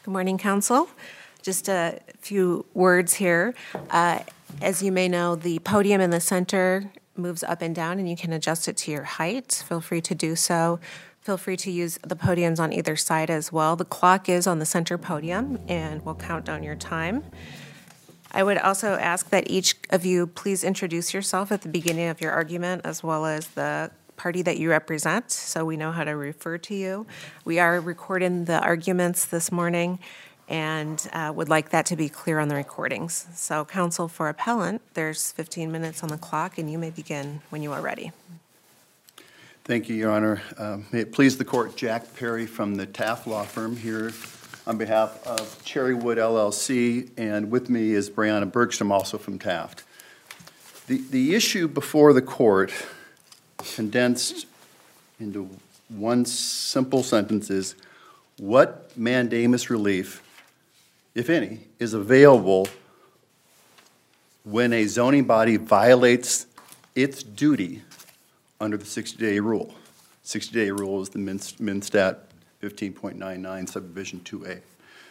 Good morning, Council. Just a few words here. As you may know, the podium in the center moves up and down, and you can adjust it to your height. Feel free to do so. Feel free to use the podiums on either side as well. The clock is on the center podium, and we'll count down your time. I would also ask that each of you please introduce yourself at the beginning of your argument, as well as the party that you represent, so we know how to refer to you. We are recording the arguments this morning and would like that to be clear on the recordings. So, counsel for appellant, there's 15 minutes on the clock, and you may begin when you are ready. Thank you, Your Honor. May it please the court, Jack Perry from the Taft Law Firm here on behalf of Cherrywood LLC, and with me is Brianna Bergstrom, also from Taft. The issue before the court, condensed into one simple sentence, is what mandamus relief, if any, is available when a zoning body violates its duty under the 60-day rule. 60-day rule is the MnSTAT 15.99 subdivision 2A.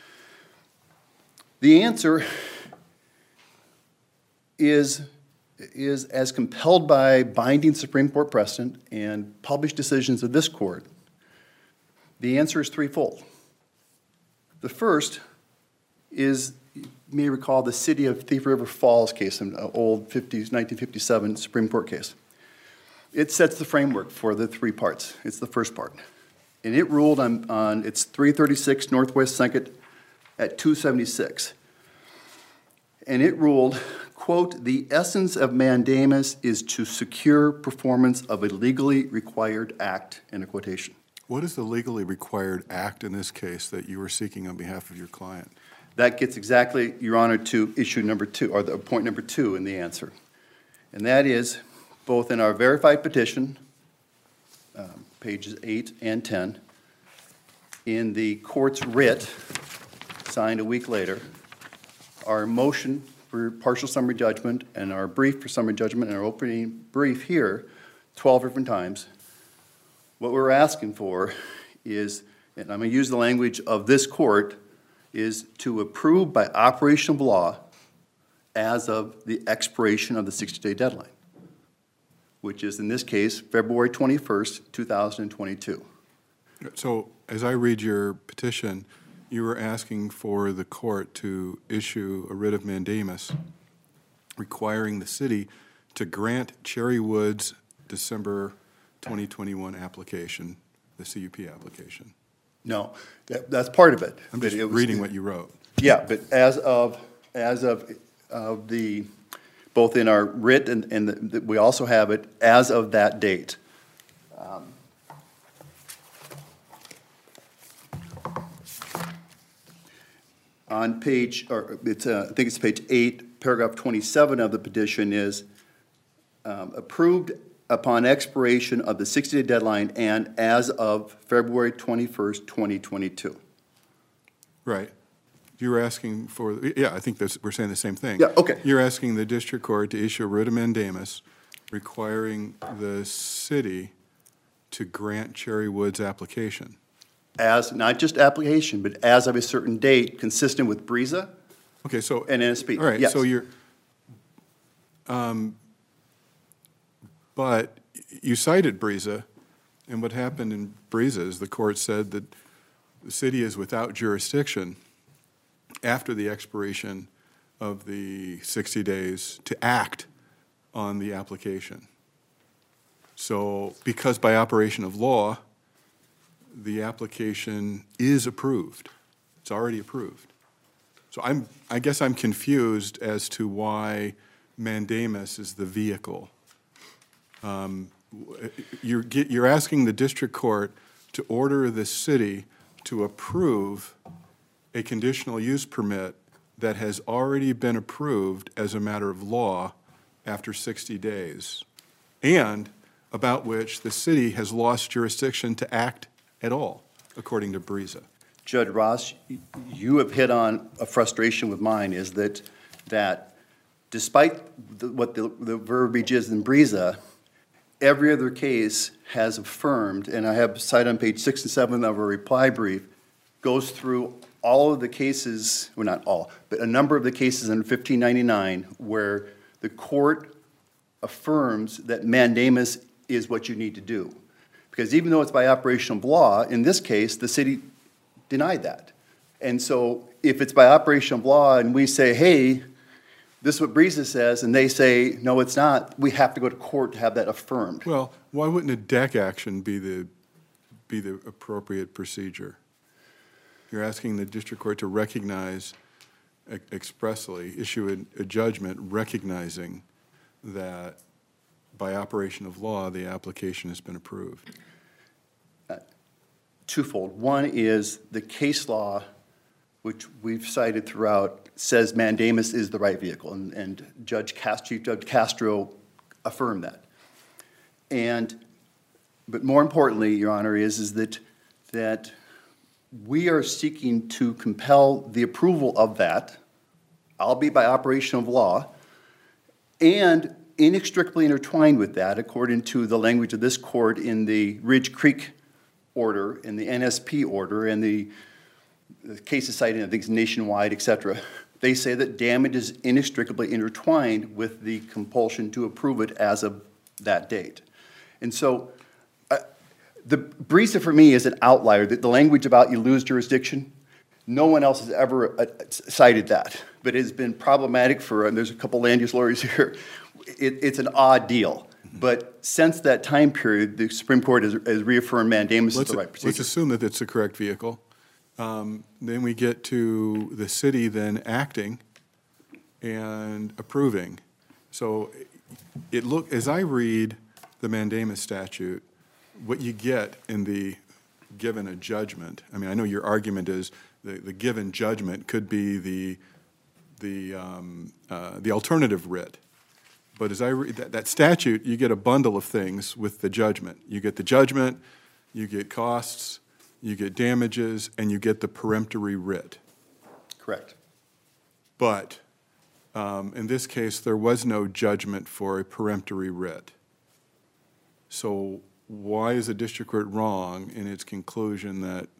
The answer is as compelled by binding Supreme Court precedent and published decisions of this court. The answer is threefold. The first is, you may recall, the City of Thief River Falls case, an old 1957 Supreme Court case. It sets the framework for the three parts. It's the first part. And it ruled on it's 336 Northwest 2nd at 276. And it ruled, quote, the essence of mandamus is to secure performance of a legally required act, end of quotation. What is the legally required act in this case that you are seeking on behalf of your client? That gets exactly, Your Honor, to issue number two, or the point number two in the answer. And that is, both in our verified petition, pages 8 and 10, in the court's writ, signed a week later, our motion for partial summary judgment and our brief for summary judgment and our opening brief here 12 different times. What we're asking for is, and I'm going to use the language of this court, is to approve by operation of law as of the expiration of the 60-day deadline, which is in this case February 21st, 2022. So as I read your petition, you were asking for the court to issue a writ of mandamus requiring the city to grant Cherrywood's December 2021 application, the CUP application. No, that's part of it. I'm just reading what you wrote. Yeah, but as of the, both in our writ and we also have it as of that date. On page, or it's I think it's page 8, paragraph 27 of the petition is approved upon expiration of the 60-day deadline and as of February 21st, 2022. Right. You were asking for, yeah, I think we're saying the same thing. Yeah, okay. You're asking the district court to issue a writ of mandamus requiring the city to grant Cherrywood's application. As, not just application, but as of a certain date consistent with BREZA Okay, so. and NSP. All right, yes. so you're, but you cited BREZA, and what happened in BREZA is the court said that the city is without jurisdiction after the expiration of the 60 days to act on the application. So, because by operation of law, the application is approved. It's already approved. So I guess I'm confused as to why mandamus is the vehicle. You're asking the district court to order the city to approve a conditional use permit that has already been approved as a matter of law after 60 days, and about which the city has lost jurisdiction to act at all, according to BREZA. Judge Ross, you have hit on a frustration with mine, is that despite what the verbiage is in BREZA, every other case has affirmed, and I have cited on page 6 and 7 of a reply brief, goes through all of the cases, well, not all, but a number of the cases in 1599 where the court affirms that mandamus is what you need to do. Because even though it's by operation of law, in this case, the city denied that. And so if it's by operation of law and we say, hey, this is what Breeza says, and they say, no, it's not, we have to go to court to have that affirmed. Well, why wouldn't a deck action be the appropriate procedure? You're asking the district court to recognize expressly, issue a judgment recognizing that by operation of law, the application has been approved. Twofold. One is the case law, which we've cited throughout, says mandamus is the right vehicle, and Chief Judge Castro affirmed that. But more importantly, Your Honor, is that we are seeking to compel the approval of that, albeit by operation of law, and inextricably intertwined with that, according to the language of this court in the Ridge Creek order, in the NSP order, and the cases cited, I think it's nationwide, et cetera, they say that damage is inextricably intertwined with the compulsion to approve it as of that date. And so the Breeza for me is an outlier. The language about you lose jurisdiction, no one else has ever cited that, but it has been problematic for, and there's a couple land use lawyers here, it's an odd deal. But since that time period, the Supreme Court has reaffirmed mandamus is the right procedure. Let's assume that it's the correct vehicle. Then we get to the city then acting and approving. So as I read the mandamus statute, what you get in the given a judgment, I mean, I know your argument is the given judgment could be the alternative writ. But as I read that statute, you get a bundle of things with the judgment. You get the judgment, you get costs, you get damages, and you get the peremptory writ. Correct. But in this case, there was no judgment for a peremptory writ. So why is the district court wrong in its conclusion that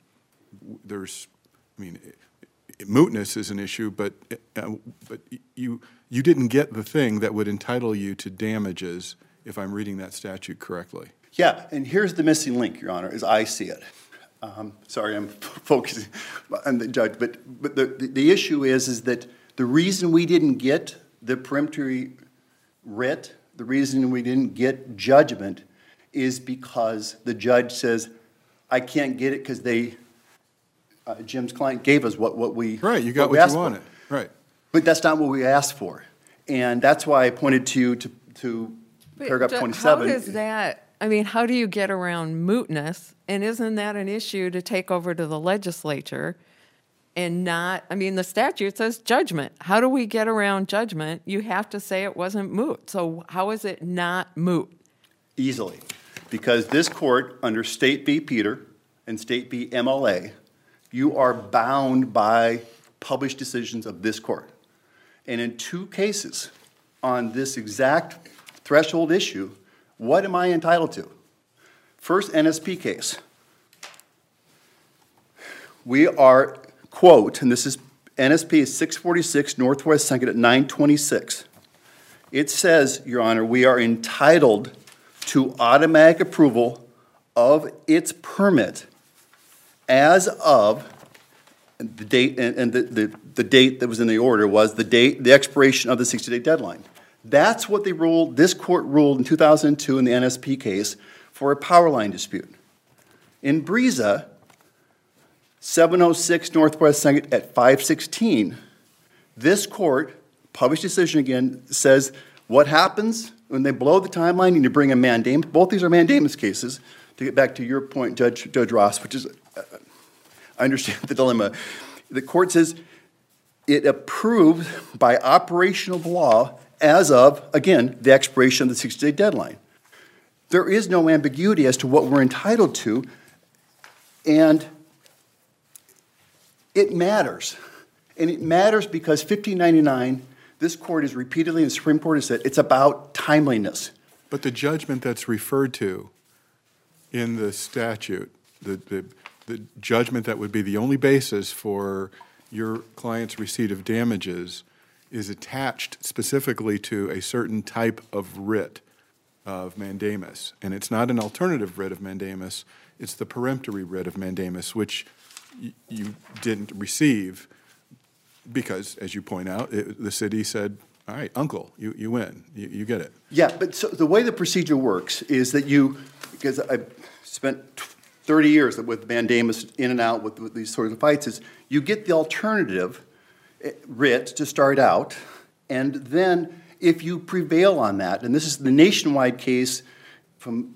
mootness is an issue, but you didn't get the thing that would entitle you to damages, if I'm reading that statute correctly? Yeah, and here's the missing link, Your Honor, as I see it. Sorry, I'm focusing on the judge, but the issue is that the reason we didn't get the peremptory writ, the reason we didn't get judgment, is because the judge says, I can't get it because Jim's client gave us what we right. You got what you wanted, right? But that's not what we asked for, and that's why I pointed to you to paragraph 27. How does that? I mean, how do you get around mootness? And isn't that an issue to take over to the legislature and not? I mean, the statute says judgment. How do we get around judgment? You have to say it wasn't moot. So how is it not moot? Easily, because this court, under State v. Peter and State v. MLA, you are bound by published decisions of this court. And in two cases on this exact threshold issue, what am I entitled to? First, NSP case. We are, quote, and this is NSP is 646 Northwest 2nd at 926. It says, Your Honor, we are entitled to automatic approval of its permit as of the date, and the date that was in the order was the expiration of the 60-day deadline. That's what they ruled, this court ruled in 2002 in the NSP case for a power line dispute. In Breeza, 706 Northwest 2nd at 516, this court, published decision again, says what happens when they blow the timeline and you bring a mandamus. Both these are mandamus cases. To get back to your point, Judge Ross, which is, I understand the dilemma. The court says it approves by operation of law as of, again, the expiration of the 60-day deadline. There is no ambiguity as to what we're entitled to, and it matters. And it matters because 1599, this court has repeatedly, and the Supreme Court has said, it's about timeliness. But the judgment that's referred to in the statute, the judgment that would be the only basis for your client's receipt of damages is attached specifically to a certain type of writ of mandamus. And it's not an alternative writ of mandamus, it's the peremptory writ of mandamus, which you didn't receive because, as you point out, the city said, all right, uncle, you win, you get it. Yeah, but so the way the procedure works is that because I spent 30 years with mandamus in and out with these sorts of fights, is you get the alternative writ to start out, and then if you prevail on that, and this is the nationwide case from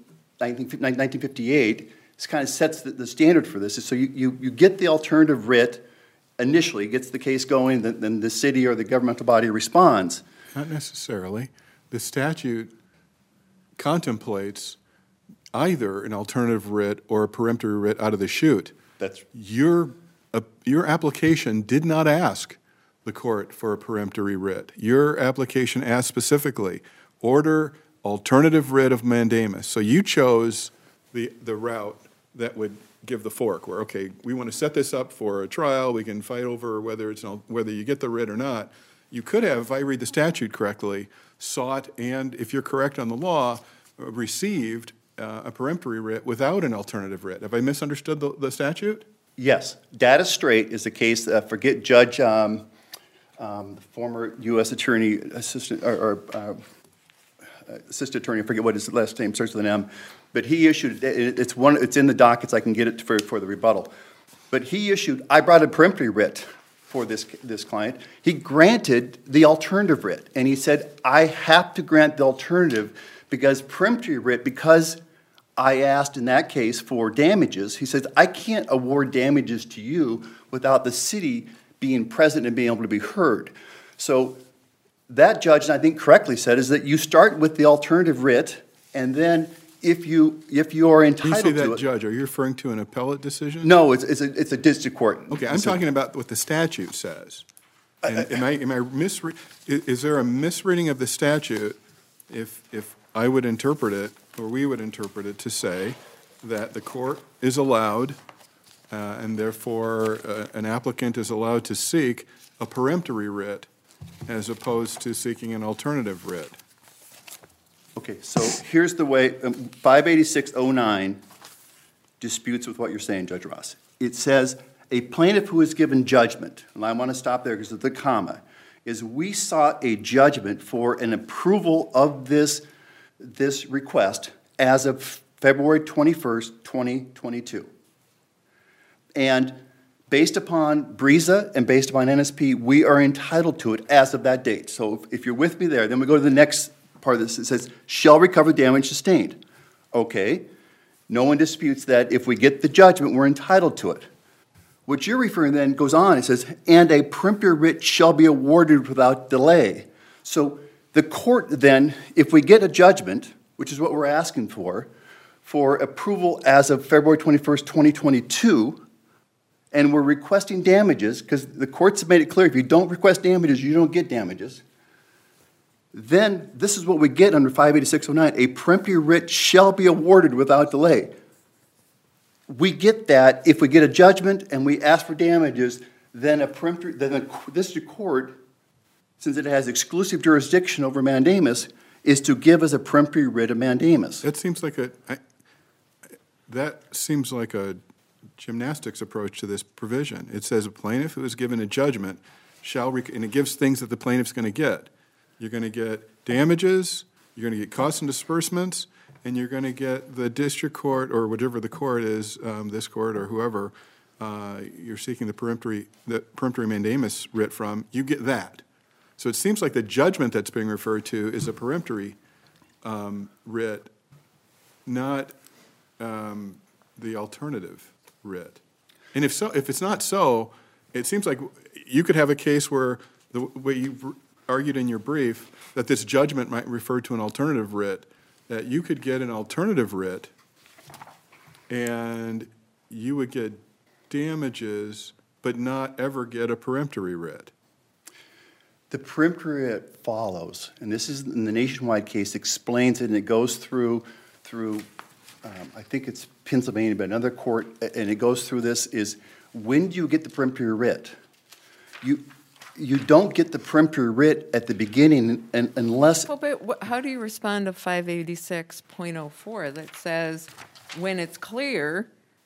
1958, this kind of sets the standard for this, so you get the alternative writ initially, gets the case going, then the city or the governmental body responds. Not necessarily. The statute contemplates either an alternative writ or a peremptory writ out of the chute. That's Your application did not ask the court for a peremptory writ. Your application asked specifically, order alternative writ of mandamus. So you chose the route that would give the fork, where, okay, we want to set this up for a trial, we can fight over whether you get the writ or not. You could have, if I read the statute correctly, sought, and if you're correct on the law, received a peremptory writ without an alternative writ. Have I misunderstood the statute? Yes. Data Straight is the case, forget Judge, the former U.S. Attorney, Assistant Attorney, I forget what his last name, starts with an M, but he issued, it's in the dockets, I can get it for the rebuttal. But he issued, I brought a peremptory writ for this client. He granted the alternative writ, and he said, I have to grant the alternative because peremptory writ, because I asked in that case for damages, he says, I can't award damages to you without the city being present and being able to be heard. So that judge, and I think correctly said, is that you start with the alternative writ, and then if you are entitled to it. When you say that, Judge, are you referring to an appellate decision? No, it's a district court. Okay, I'm talking about what the statute says. And is there a misreading of the statute if I would interpret it, or we would interpret it, to say that the court is allowed, and therefore an applicant is allowed to seek a peremptory writ as opposed to seeking an alternative writ? Okay, so here's the way, 58609 disputes with what you're saying, Judge Ross. It says, a plaintiff who is given judgment, and I want to stop there because of the comma, is we sought a judgment for an approval of this request as of February 21st, 2022. And based upon BRIZA and based upon NSP, we are entitled to it as of that date. So if you're with me there, then we go to the next part of this. It says, shall recover damage sustained. Okay, no one disputes that if we get the judgment, we're entitled to it. What you're referring then goes on, it says, and a peremptory writ shall be awarded without delay. So the court then, if we get a judgment, which is what we're asking for approval as of February 21st, 2022, and we're requesting damages, because the courts have made it clear, if you don't request damages, you don't get damages, then this is what we get under 58609, a peremptory writ shall be awarded without delay. We get that if we get a judgment and we ask for damages, then the district court, since it has exclusive jurisdiction over mandamus, is to give us a peremptory writ of mandamus. That seems like a gymnastics approach to this provision. It says a plaintiff who is given a judgment and it gives things that the plaintiff's going to get. You're going to get damages, you're going to get costs and disbursements, and you're going to get the district court, or whatever the court is, this court or whoever, you're seeking the peremptory mandamus writ from, you get that. So it seems like the judgment that's being referred to is a peremptory writ, not the alternative writ. And if it's not so, it seems like you could have a case where the way you argued in your brief that this judgment might refer to an alternative writ, that you could get an alternative writ and you would get damages but not ever get a peremptory writ. The peremptory writ follows, and this is in the nationwide case, explains it, and it goes through I think it's Pennsylvania, but another court, and it goes through this, is when do you get the peremptory writ? You don't get the peremptory writ at the beginning unless, Well, but how do you respond to 586.04 that says, when it's clear,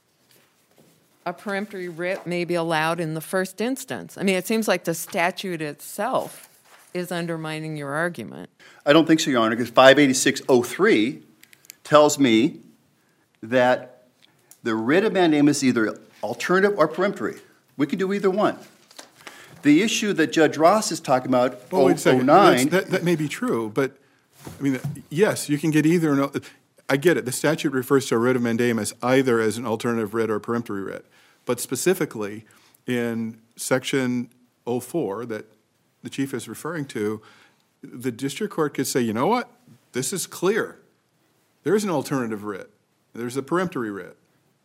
a peremptory writ may be allowed in the first instance? I mean, it seems like the statute itself is undermining your argument. I don't think so, Your Honor, because 586.03 tells me that the writ of mandamus is either alternative or peremptory. We can do either one. The issue that Judge Ross is talking about, Oh, wait a second. 09, That may be true, but, I mean, yes, you can get either. I get it. The statute refers to a writ of mandamus either as an alternative writ or a peremptory writ. But specifically, in Section 04 that the Chief is referring to, the district court could say, you know what? This is clear. There is an alternative writ. There's a peremptory writ.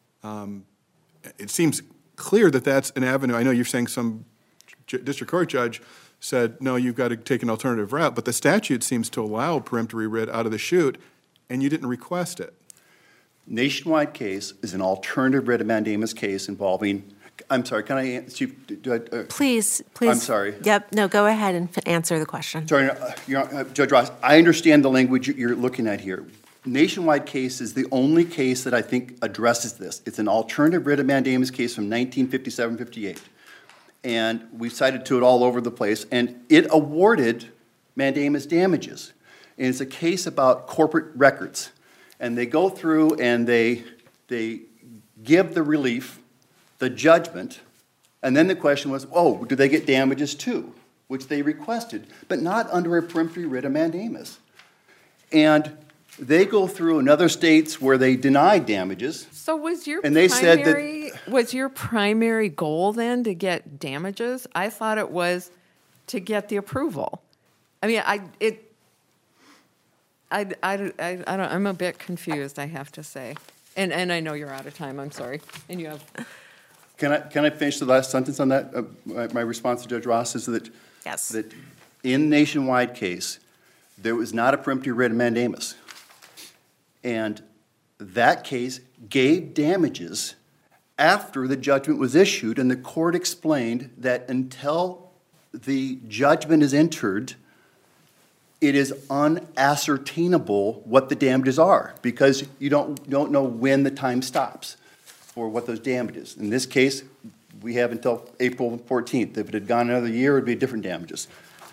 It seems clear that that's an avenue. I know you're saying some district court judge said, no, you've got to take an alternative route, but the statute seems to allow peremptory writ out of the chute, and you didn't request it. Nationwide case is an alternative writ of mandamus case involving, I'm sorry, can I, Chief, Please. I'm sorry. Yep, no, go ahead and answer the question. Sorry, Judge Ross, I understand the language you're looking at here. Nationwide case is the only case that I think addresses this. It's an alternative writ of mandamus case from 1957-58. And we've cited to it all over the place, and it awarded mandamus damages. And it's a case about corporate records. And they go through and they give the relief, the judgment, and then the question was, oh, do they get damages too? Which they requested, but not under a peremptory writ of mandamus. And they go through in other states where they denied damages. So was your And they said that- was your primary goal then to get damages? I thought it was to get the approval. I mean, I'm a bit confused, I have to say. And I know you're out of time, I'm sorry. And you have... Can I finish the last sentence on that? My response to Judge Ross is that, Yes. that in Nationwide case, there was not a peremptory writ of mandamus. And that case gave damages after the judgment was issued, and the court explained that until the judgment is entered, it is unascertainable what the damages are, because you don't know when the time stops for what those damages. In this case, we have until April 14th. If it had gone another year, it would be different damages.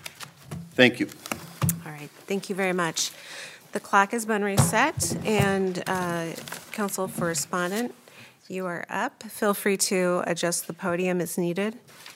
Thank you. All right, thank you very much. The clock has been reset, and Counsel for Respondent, you are up. Feel free to adjust the podium as needed.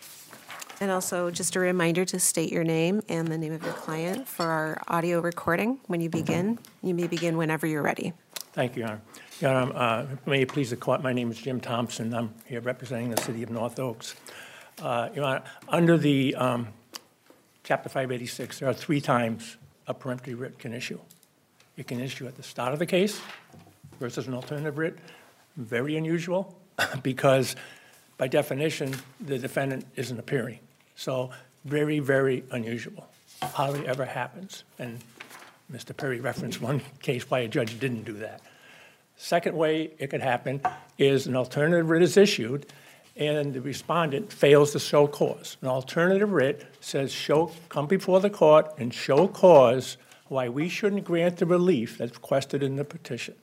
And also, just a reminder to state your name and the name of your client for our audio recording when you begin. You may begin whenever you're ready. Thank you, Your Honor. Your Honor, may it please the court, my name is Jim Thompson. I'm here representing the city of North Oaks. Your Honor, under the Chapter 586, there are 3 times a peremptory writ can issue. It can issue at the start of the case versus an alternative writ. Very unusual because, by definition, the defendant isn't appearing. So very, very unusual. Hardly ever happens. And Mr. Perry referenced one case why a judge didn't do that. Second way it could happen is an alternative writ is issued and the respondent fails to show cause. An alternative writ says, come before the court and show cause why we shouldn't grant the relief that's requested in the petition.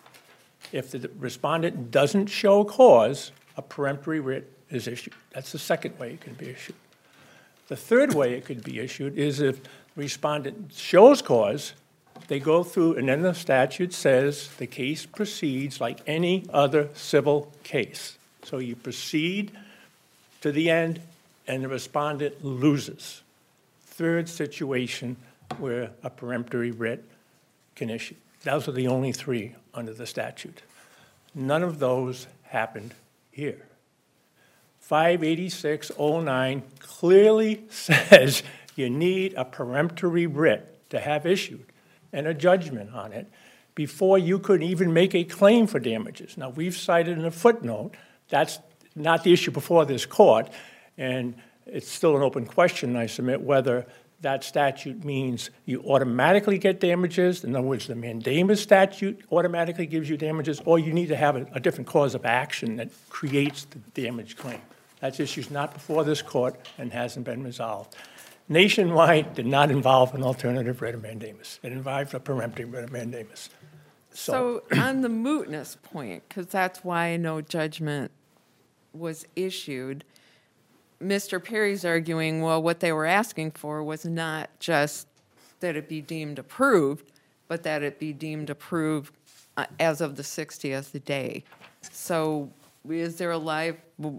If the respondent doesn't show cause, a peremptory writ is issued. That's the second way it can be issued. The third way it could be issued is if the respondent shows cause, they go through, and then the statute says the case proceeds like any other civil case. So you proceed to the end, and the respondent loses. Third situation where a peremptory writ can issue. Those are the only 3 under the statute. None of those happened here. 58609 clearly says you need a peremptory writ to have issued and a judgment on it before you could even make a claim for damages. Now, we've cited in a footnote that's not the issue before this court, and it's still an open question, I submit, whether that statute means you automatically get damages. In other words, the mandamus statute automatically gives you damages, or you need to have a different cause of action that creates the damage claim. That's issues not before this court and hasn't been resolved. Nationwide did not involve an alternative writ of mandamus. It involved a peremptory writ of mandamus. So on the mootness point, because that's why no judgment was issued, Mr. Perry's arguing, well, what they were asking for was not just that it be deemed approved, but that it be deemed approved as of the 60th day. So is there a live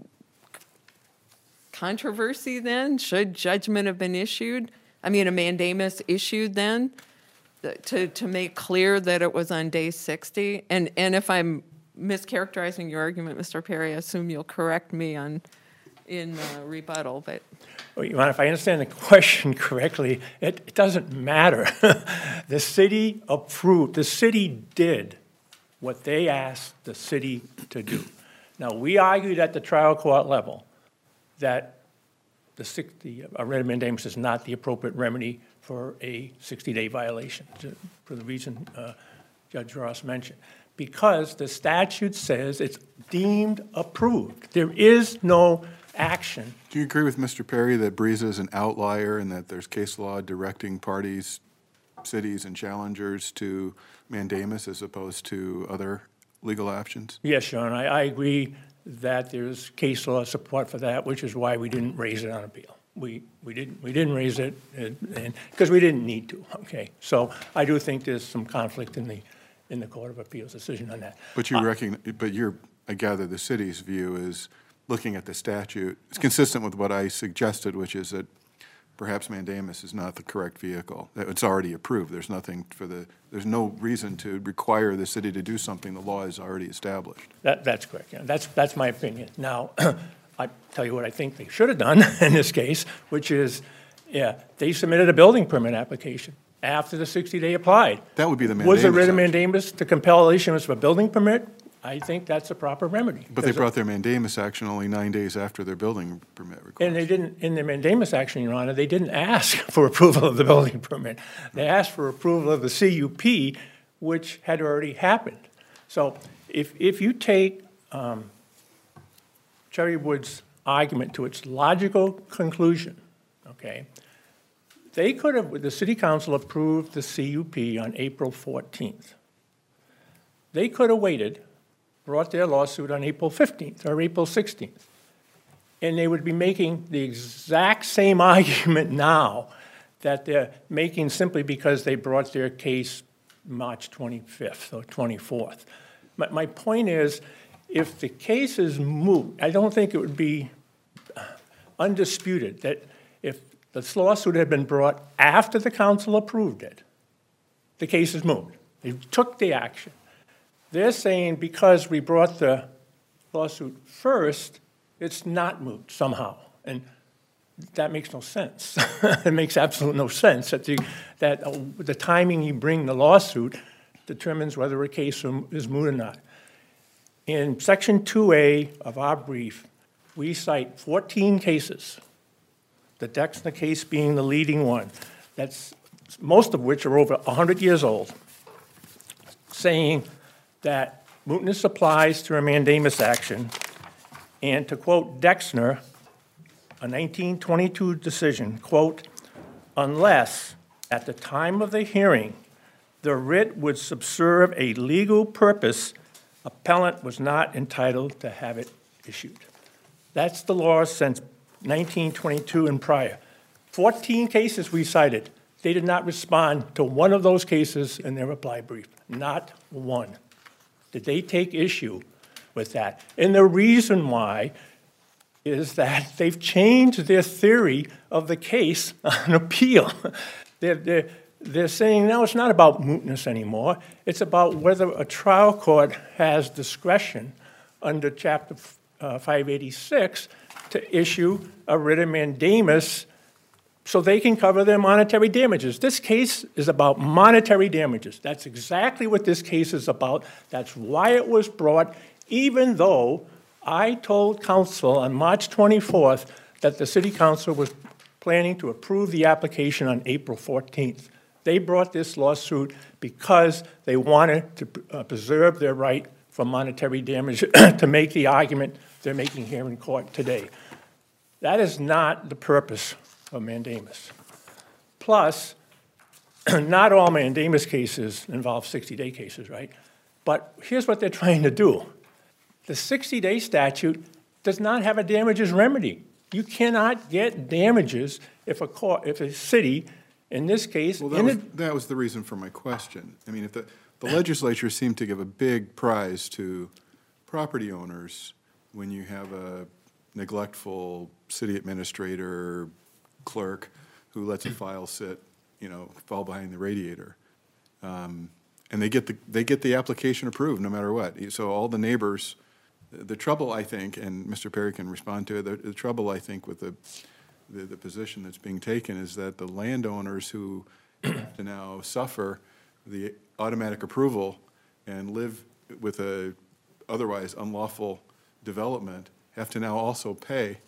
controversy then? Should judgment have been issued? I mean, a mandamus issued then to make clear that it was on day 60? And if I'm mischaracterizing your argument, Mr. Perry, I assume you'll correct me in rebuttal, but. Well, Your Honor, if I understand the question correctly, it doesn't matter. The city approved, the city did what they asked the city to do. Now, we argued at the trial court level that a writ of mandamus is not the appropriate remedy for a 60-day violation, for the reason Judge Ross mentioned, because the statute says it's deemed approved. There is no action. Do you agree with Mr. Perry that Breeza is an outlier and that there's case law directing parties, cities, and challengers to mandamus as opposed to other legal options? Yes, Your Honor, I agree that there's case law support for that, which is why we didn't raise it on appeal. We didn't raise it because we didn't need to. Okay, so I do think there's some conflict in the Court of Appeals decision on that. But I gather the city's view is looking at the statute. It's consistent with what I suggested, which is that perhaps mandamus is not the correct vehicle. It's already approved. There's no reason to require the city to do something the law is already established. That's correct. Yeah. That's my opinion. Now, I tell you what I think they should have done in this case, which is, they submitted a building permit application after the 60-day applied. That would be the mandamus. Was a writ of mandamus to compel issuance of a building permit? I think that's a proper remedy. But they brought their mandamus action only 9 days after their building permit request. And they didn't, in their mandamus action, Your Honor, they didn't ask for approval of the building permit. They asked for approval of the CUP, which had already happened. So if you take Cherrywood's argument to its logical conclusion, okay, they could have, the city council approved the CUP on April 14th. They could have waited, brought their lawsuit on April 15th or April 16th, and they would be making the exact same argument now that they're making simply because they brought their case March 25th or 24th. My point is, if the case is moot, I don't think it would be undisputed that if this lawsuit had been brought after the council approved it, the case is moot. They took the action. They're saying because we brought the lawsuit first, it's not moot somehow. And that makes no sense. It makes absolutely no sense that the timing you bring the lawsuit determines whether a case is moot or not. In Section 2A of our brief, we cite 14 cases, the Dexner case being the leading one, most of which are over 100 years old, saying that mootness applies to a mandamus action, and to quote Dexner, a 1922 decision, quote, unless at the time of the hearing the writ would subserve a legal purpose, appellant was not entitled to have it issued. That's the law since 1922 and prior. 14 cases we cited. They did not respond to one of those cases in their reply brief. Not one. Did they take issue with that? And the reason why is that they've changed their theory of the case on appeal. They're saying, no, it's not about mootness anymore. It's about whether a trial court has discretion under Chapter 586 to issue a writ of mandamus so they can cover their monetary damages. This case is about monetary damages. That's exactly what this case is about. That's why it was brought, even though I told council on March 24th that the city council was planning to approve the application on April 14th. They brought this lawsuit because they wanted to preserve their right for monetary damage to make the argument they're making here in court today. That is not the purpose of mandamus. Plus, not all mandamus cases involve 60-day cases, right? But here's what they're trying to do. The 60-day statute does not have a damages remedy. You cannot get damages if a city, in this case... Well, that was the reason for my question. I mean, if the legislature seemed to give a big prize to property owners when you have a neglectful city administrator, clerk, who lets a file sit, fall behind the radiator. And they get the application approved no matter what. So all the neighbors, the trouble, I think, and Mr. Perry can respond to it, the trouble, I think, with the position that's being taken is that the landowners who have to now suffer the automatic approval and live with a otherwise unlawful development have to now also pay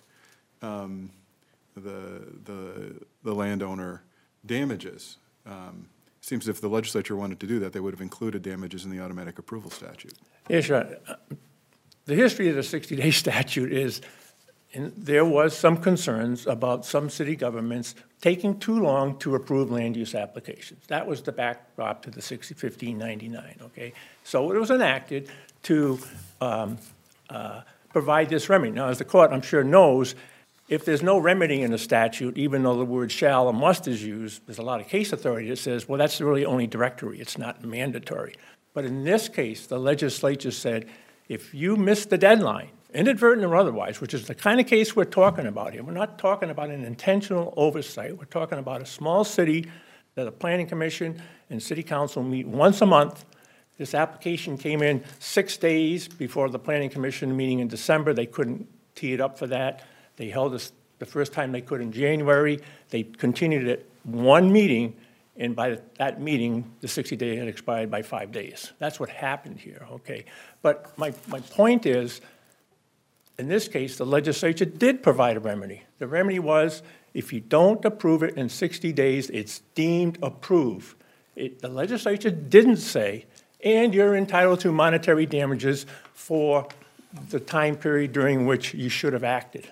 the landowner damages. Seems as if the legislature wanted to do that, they would have included damages in the automatic approval statute. Yes, right. The history of the 60-day statute is, there was some concerns about some city governments taking too long to approve land use applications. That was the backdrop to the 1599, okay? So it was enacted to provide this remedy. Now, as the court, I'm sure, knows, if there's no remedy in the statute, even though the word shall or must is used, there's a lot of case authority that says, well, that's really only directory, it's not mandatory. But in this case, the legislature said, if you miss the deadline, inadvertent or otherwise, which is the kind of case we're talking about here, we're not talking about an intentional oversight, we're talking about a small city that the Planning Commission and City Council meet once a month. This application came in 6 days before the Planning Commission meeting in December. They couldn't tee it up for that. They held this the first time they could in January. They continued it one meeting, and by that meeting, the 60-day had expired by 5 days. That's what happened here, okay? But my point is, in this case, the legislature did provide a remedy. The remedy was, if you don't approve it in 60 days, it's deemed approved. The legislature didn't say, and you're entitled to monetary damages for the time period during which you should have acted.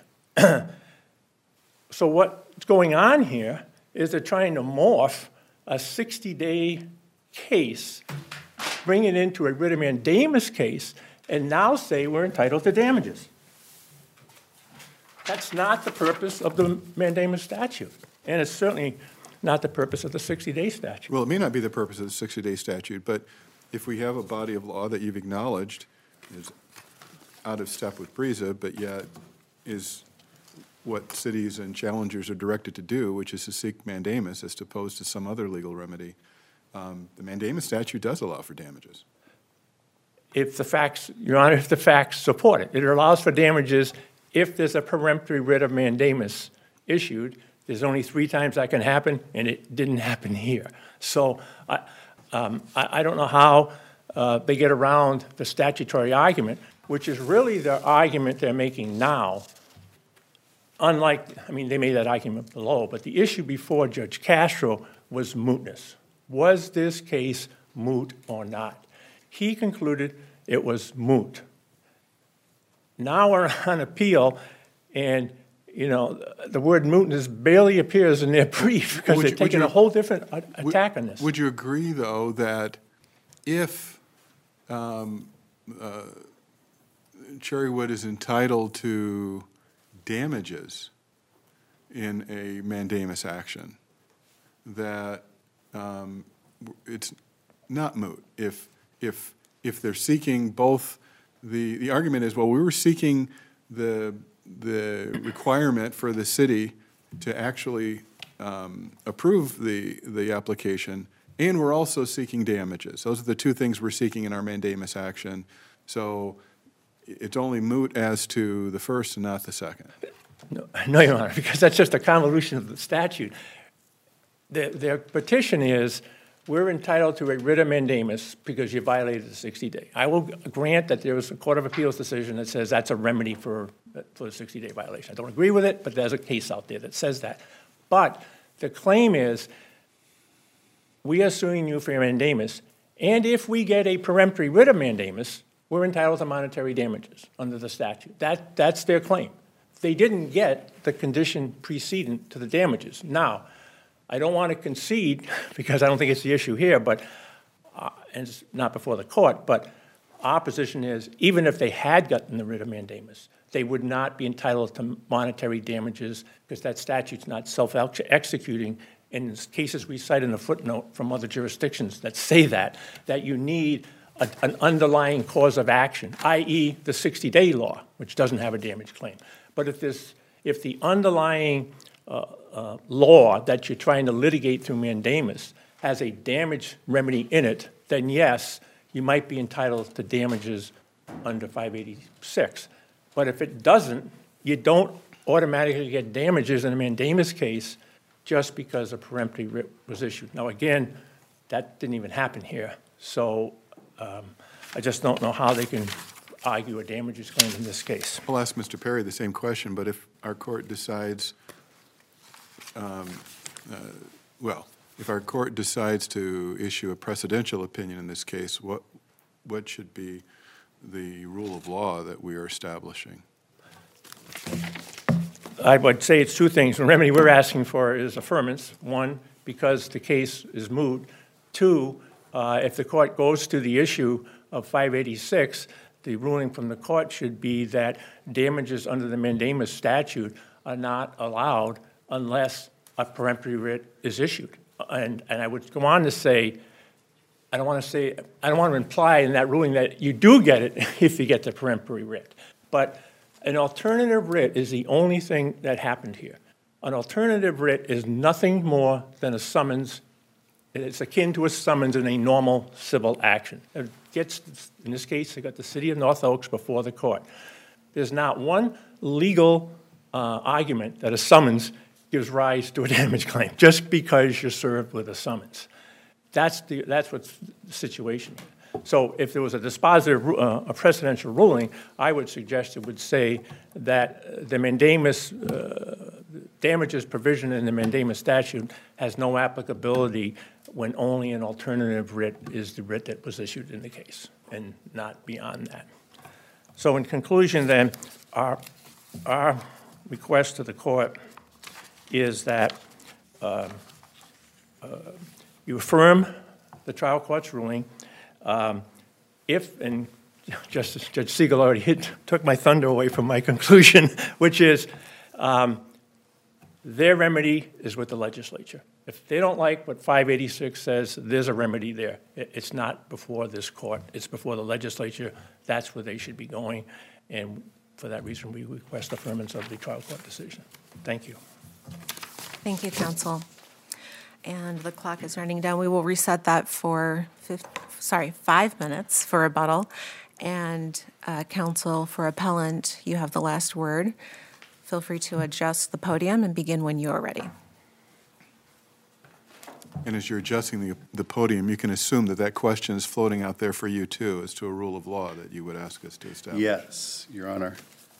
So what's going on here is they're trying to morph a 60-day case, bring it into a writ of mandamus case, and now say we're entitled to damages. That's not the purpose of the mandamus statute, and it's certainly not the purpose of the 60-day statute. Well, it may not be the purpose of the 60-day statute, but if we have a body of law that you've acknowledged is out of step with BRIZA, but yet is what cities and challengers are directed to do, which is to seek mandamus as opposed to some other legal remedy, the mandamus statute does allow for damages. If the facts, Your Honor, if the facts support it. It allows for damages if there's a peremptory writ of mandamus issued. There's only 3 times that can happen, and it didn't happen here. So I don't know how they get around the statutory argument, which is really the argument they're making now. Unlike, I mean, they made that argument below, but the issue before Judge Castro was mootness. Was this case moot or not? He concluded it was moot. Now we're on appeal, and, the word mootness barely appears in their brief because they're taking a whole different attack on this. Would you agree, though, that if Cherrywood is entitled to damages in a mandamus action, that it's not moot? If they're seeking both, the argument is, well, we were seeking the requirement for the city to actually approve the application, and we're also seeking damages. Those are the 2 things we're seeking in our mandamus action. So it's only moot as to the first and not the second. No, Your Honor, because that's just a convolution of the statute. Their petition is, we're entitled to a writ of mandamus because you violated the 60-day. I will grant that there was a Court of Appeals decision that says that's a remedy for the 60-day violation. I don't agree with it, but there's a case out there that says that. But the claim is, we are suing you for mandamus, and if we get a peremptory writ of mandamus, we're entitled to monetary damages under the statute. That's their claim. They didn't get the condition precedent to the damages. Now, I don't want to concede, because I don't think it's the issue here, but, and it's not before the court, but our position is, even if they had gotten the writ of mandamus, they would not be entitled to monetary damages, because that statute's not self-executing. In cases we cite in the footnote from other jurisdictions that say that you need an underlying cause of action, i.e. the 60-day law, which doesn't have a damage claim. But if the underlying law that you're trying to litigate through mandamus has a damage remedy in it, then yes, you might be entitled to damages under 586. But if it doesn't, you don't automatically get damages in a mandamus case just because a peremptory writ was issued. Now, again, that didn't even happen here. So I just don't know how they can argue a damages claim in this case. I'll ask Mr. Perry the same question, but if our court decides, if our court decides to issue a precedential opinion in this case, what should be the rule of law that we are establishing? I would say it's two things. The remedy we're asking for is affirmance. One, because the case is moot. Two, if the court goes to the issue of 586, the ruling from the court should be that damages under the mandamus statute are not allowed unless a peremptory writ is issued. And I would go on to say, I don't want to imply in that ruling that you do get it if you get the peremptory writ. But an alternative writ is the only thing that happened here. An alternative writ is nothing more than a summons. It's akin to a summons in a normal civil action. It gets, in this case, they got the city of North Oaks before the court. There's not one legal argument that a summons gives rise to a damage claim just because you're served with a summons. That's what's the situation. So if there was a dispositive, a precedential ruling, I would suggest it would say that the mandamus damages provision in the mandamus statute has no applicability when only an alternative writ is the writ that was issued in the case, and not beyond that. So in conclusion then, our request to the court is that you affirm the trial court's ruling. If, and Judge Siegel already took my thunder away from my conclusion, which is their remedy is with the legislature. If they don't like what 586 says, there's a remedy there. It's not before this court. It's before the legislature. That's where they should be going. And for that reason, we request affirmance of the trial court decision. Thank you. Thank you, counsel. And the clock is running down. We will reset that for 5 minutes for rebuttal. And counsel for appellant, you have the last word. Feel free to adjust the podium and begin when you are ready. And as you're adjusting the podium, you can assume that question is floating out there for you too, as to a rule of law that you would ask us to establish. Yes, Your Honor.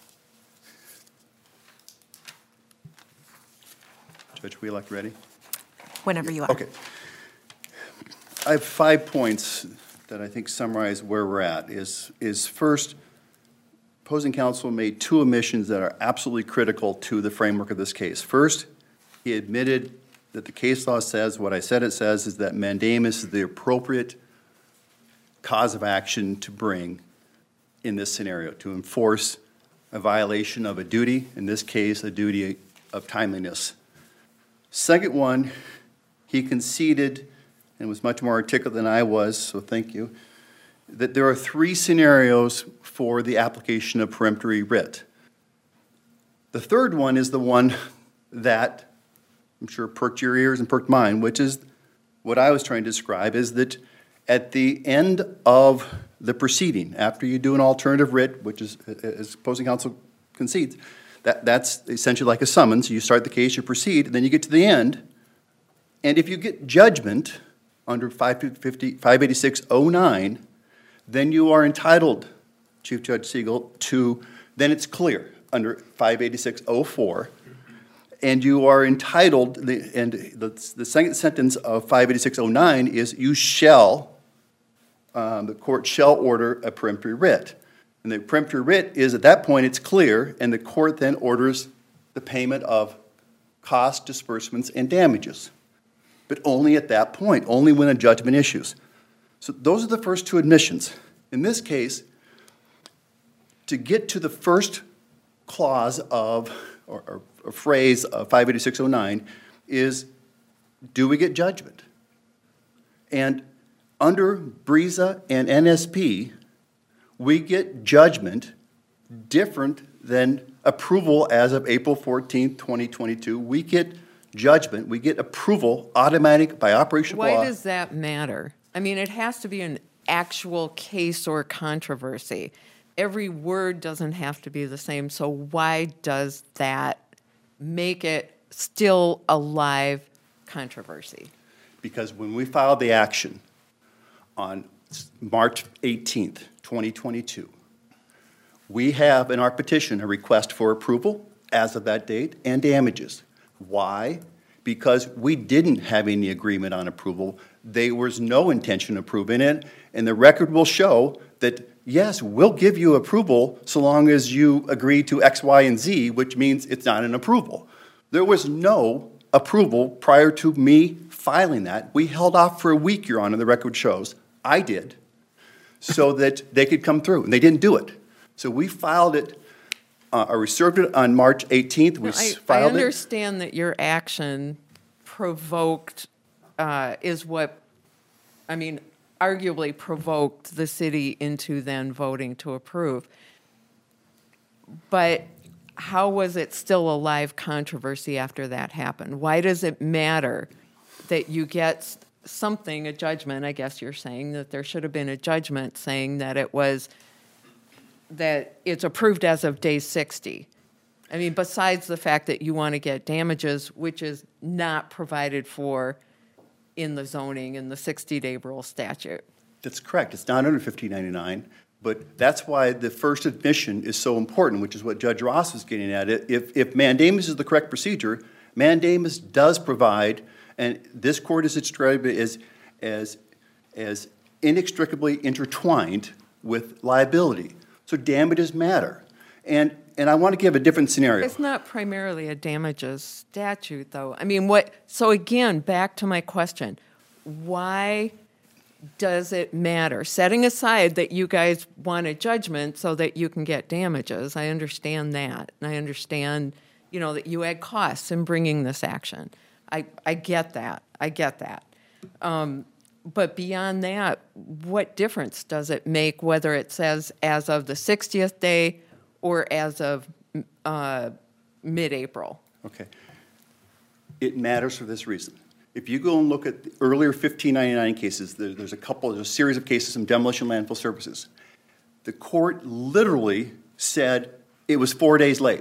Judge Wheelock, ready? Whenever you are. Okay. I have 5 points that I think summarize where we're at. Is first, opposing counsel made 2 omissions that are absolutely critical to the framework of this case. First, he admitted that the case law says, what I said it says, is that mandamus is the appropriate cause of action to bring in this scenario, to enforce a violation of a duty, in this case, a duty of timeliness. Second one, he conceded, and was much more articulate than I was, so thank you, that there are 3 scenarios for the application of peremptory writ. The third one is the one that I'm sure perked your ears and perked mine, which is what I was trying to describe, is that at the end of the proceeding, after you do an alternative writ, which is, as opposing counsel concedes, that's essentially like a summons. You start the case, you proceed, and then you get to the end, and if you get judgment under 586-09, then you are entitled, Chief Judge Siegel, to, then it's clear, under 586-04, And you are entitled, and the second sentence of 58609 is you shall, the court shall order a peremptory writ. And the peremptory writ is, at that point, it's clear, and the court then orders the payment of costs, disbursements, and damages. But only at that point, only when a judgment issues. So those are the first two admissions. In this case, to get to the first clause of, or phrase of 58609 is, do we get judgment? And under BREZA and NSP, we get judgment different than approval as of April 14th, 2022. We get judgment, we get approval automatic by operation of law. Why does that matter? I mean, it has to be an actual case or controversy. Every word doesn't have to be the same, so why does that make it still a live controversy? Because when we filed the action on March 18th, 2022, we have in our petition a request for approval as of that date and damages. Why? Because we didn't have any agreement on approval. There was no intention of approving it, and the record will show that, yes, we'll give you approval so long as you agree to X, Y, and Z, which means it's not an approval. There was no approval prior to me filing that. We held off for a week, Your Honor, the record shows. I did, so that they could come through, and they didn't do it. So we filed it, or we served it on March 18th. We filed it. I understand that your action provoked, is what, I mean, arguably provoked the city into then voting to approve. But how was it still a live controversy after that happened? Why does it matter that you get something, a judgment? I guess you're saying that there should have been a judgment saying that it was, that it's approved as of day 60. I mean, besides the fact that you want to get damages, which is not provided for in the zoning in the 60-day rule statute. That's correct. It's not under 1599, but that's why the first admission is so important, which is what Judge Ross is getting at. If mandamus is the correct procedure, mandamus does provide, and this court is described as inextricably intertwined with liability. So damages matter. And I want to give a different scenario. It's not primarily a damages statute, though. I mean, so again, back to my question, why does it matter? Setting aside that you guys want a judgment so that you can get damages, I understand that. And I understand, that you had costs in bringing this action. I get that. I get that. But beyond that, what difference does it make whether it says as of the 60th day or as of mid-April? Okay. It matters for this reason. If you go and look at the earlier 1599 cases, there's a series of cases from demolition landfill services. The court literally said it was 4 days late.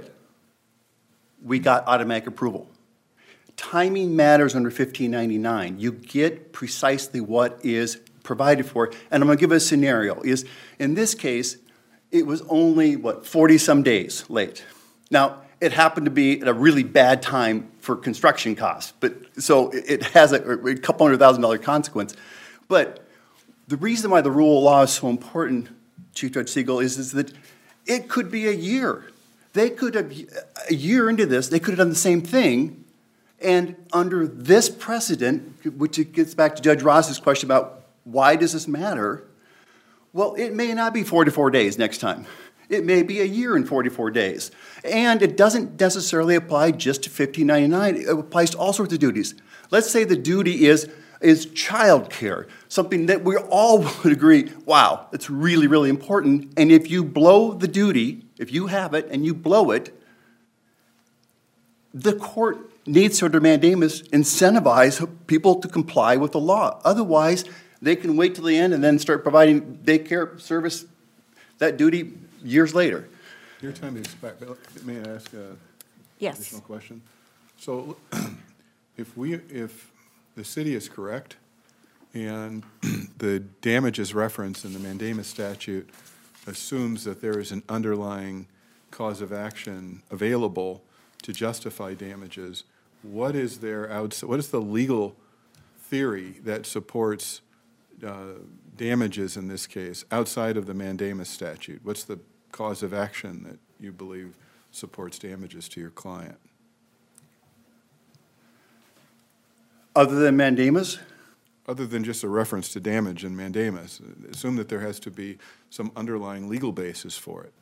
We got automatic approval. Timing matters under 1599. You get precisely what is provided for. And I'm going to give a scenario. In this case, it was only, 40-some days late. Now, it happened to be at a really bad time for construction costs, but so it has a couple $100,000 consequence. But the reason why the rule of law is so important, Chief Judge Siegel, is that it could be a year. They could have, a year into this, they could have done the same thing. And under this precedent, which it gets back to Judge Ross's question about why does this matter, well, it may not be 44 days next time. It may be a year and 44 days. And it doesn't necessarily apply just to 1599. It applies to all sorts of duties. Let's say the duty is child care, something that we all would agree, wow, that's really, really important. And if you blow the duty, if you have it and you blow it, the court needs to, under mandamus, incentivize people to comply with the law. Otherwise, they can wait till the end and then start providing daycare service, that duty, years later. Your time is back. May I ask an Yes. additional question? So if the city is correct and the damages reference in the mandamus statute assumes that there is an underlying cause of action available to justify damages, what is the legal theory that supports damages in this case outside of the mandamus statute? What's the cause of action that you believe supports damages to your client? Other than mandamus? Other than just a reference to damage and mandamus, assume that there has to be some underlying legal basis for it.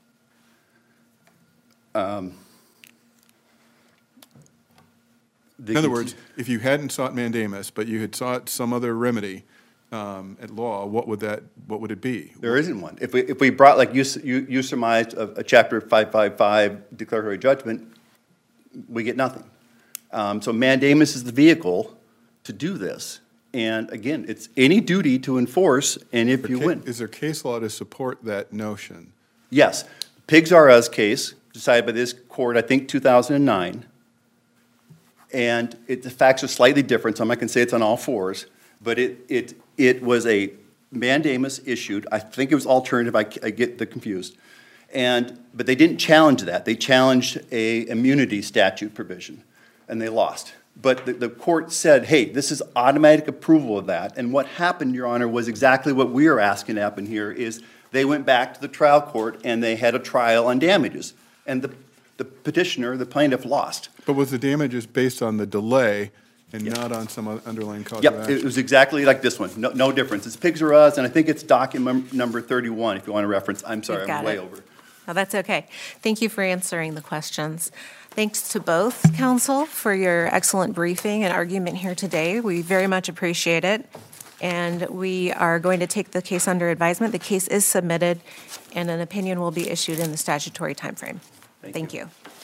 In other words, if you hadn't sought mandamus, but you had sought some other remedy at law, what would it be? There isn't one. If we brought, like you surmised, a Chapter 555 declaratory judgment, we get nothing. So mandamus is the vehicle to do this. And again, it's any duty to enforce, and if you win. Is there case law to support that notion? Yes. Pigs R Us case, decided by this court, I think 2009. And the facts are slightly different, so I'm not going to say it's on all fours. But it was a mandamus issued. I think it was alternative. I get the confused. But they didn't challenge that. They challenged a immunity statute provision, and they lost. But the court said, hey, this is automatic approval of that. And what happened, Your Honor, was exactly what we are asking to happen here, is they went back to the trial court and they had a trial on damages. And the petitioner, the plaintiff, lost. But was the damages based on the delay and not on some underlying cause of Yep, action? it was exactly like this one. No difference. It's Pigs R Us, and I think it's document number 31, if you want to reference. I'm sorry, You've I'm got way it. over. No, that's okay. Thank you for answering the questions. Thanks to both counsel for your excellent briefing and argument here today. We very much appreciate it. And we are going to take the case under advisement. The case is submitted, and an opinion will be issued in the statutory timeframe. Thank you.